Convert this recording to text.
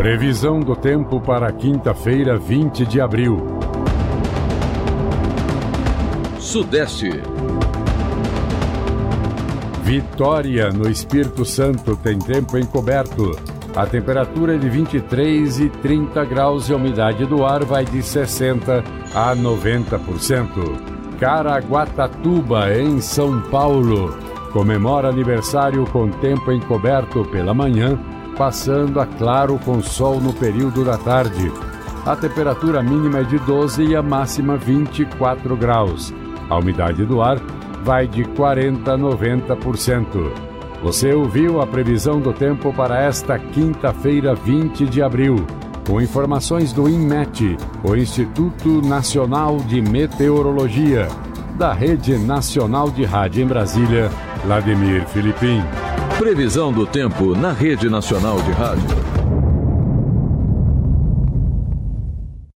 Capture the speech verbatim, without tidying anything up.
Previsão do tempo para quinta-feira, vinte de abril. Sudeste. Vitória, no Espírito Santo, tem tempo encoberto. A temperatura é de vinte e três e trinta graus e a umidade do ar vai de sessenta a noventa por cento. Caraguatatuba, em São Paulo, comemora aniversário com tempo encoberto pela manhã, passando a claro com sol no período da tarde. A temperatura mínima é de doze e a máxima vinte e quatro graus. A umidade do ar vai de quarenta a noventa por cento. Você ouviu a previsão do tempo para esta quinta-feira, vinte de abril, com informações do INMET, o Instituto Nacional de Meteorologia, da Rede Nacional de Rádio em Brasília, Vladimir Filipim. Previsão do tempo na Rede Nacional de Rádio.